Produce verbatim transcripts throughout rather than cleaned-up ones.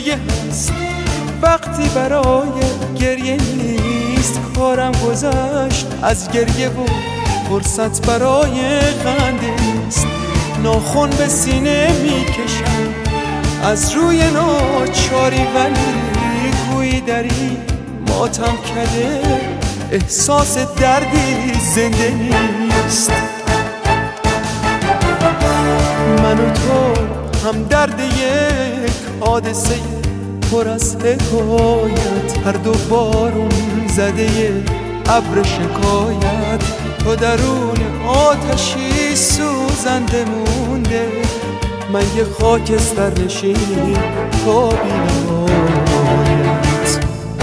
گریه هست وقتی برای گریه نیست. کارم گذشت از گریه و فرصت برای خنده نیست. ناخن به سینه میکشم از روی ناچاری، ولی گویی دری ماتم کده احساس دردی زنده نیست. من و تو هم درد یک حادثه پر از حکایت، هر دو بارون زده ابر شکایت. تو درون آتشی سوزنده مونده، من یه خاکستر نشین تا بینهایت.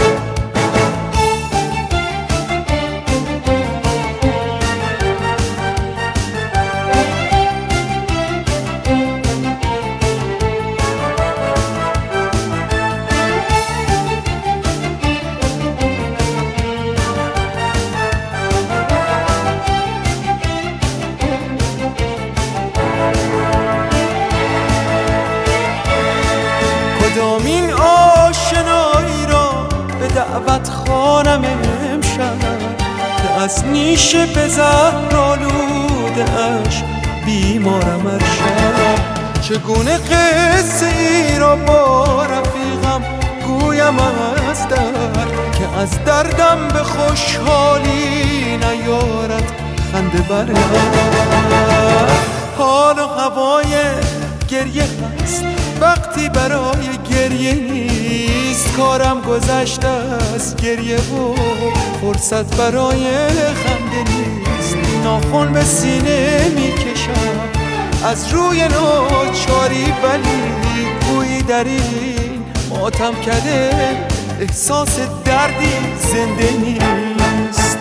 کدامین آشنایی را به دعوت خوانم امشب، که از نیشه به زهر آلوده اش بیمارم ارشب. چگونه قصه ای را با رفیقم گویم از در، که از دردم به خوشحالی نیارد خنده برد. حال و هوای گریه هست وقتی برای گریه نیست. کارم گذشته از گریه و فرصت برای خنده نیست. ناخن به سینه میکشم از روی ناچاری، ولی گویی در این ماتم کده احساس دردی زنده نیست.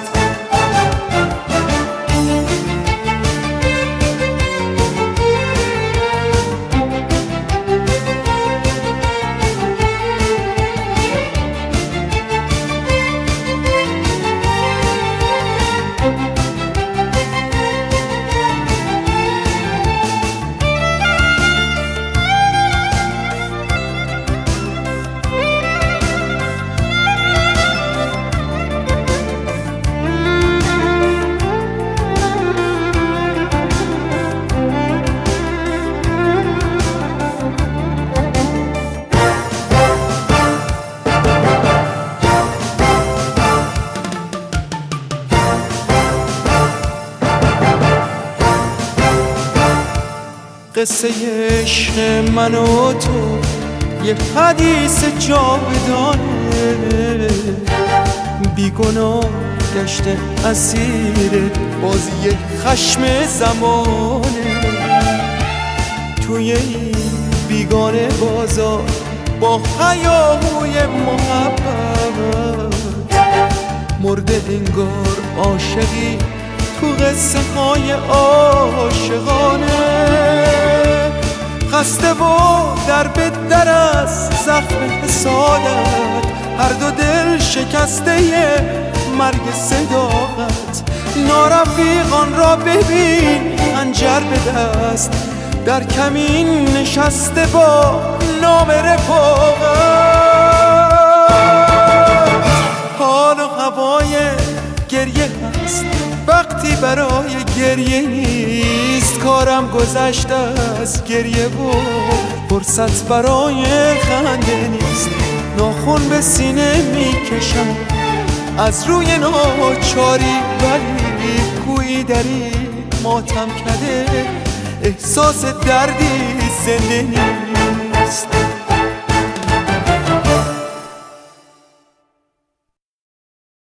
قصه عشق من و تو یه حدیث جاودانه، بیگناه گشته اسیر بازی خشم زمانه. توی این بیگانه بازار با هیاهوی محبت، مرده انگار عاشقی تو قصه های عاشقانه. خسته و در به در از زخم حسادت، هر دو دل شکسته مرگ صداقت. نارفیقان را ببین خنجر به دست، در کمین نشسته با نام رفاقت. حال و هوای گریه هست وقتی برای گریه نیست. کارم گذشته از گریه و فرصت برای خنده نیست. ناخن به سینه میکشم از روی ناچاری، ولی گویی در این ماتم کده احساس دردی زنده نیست.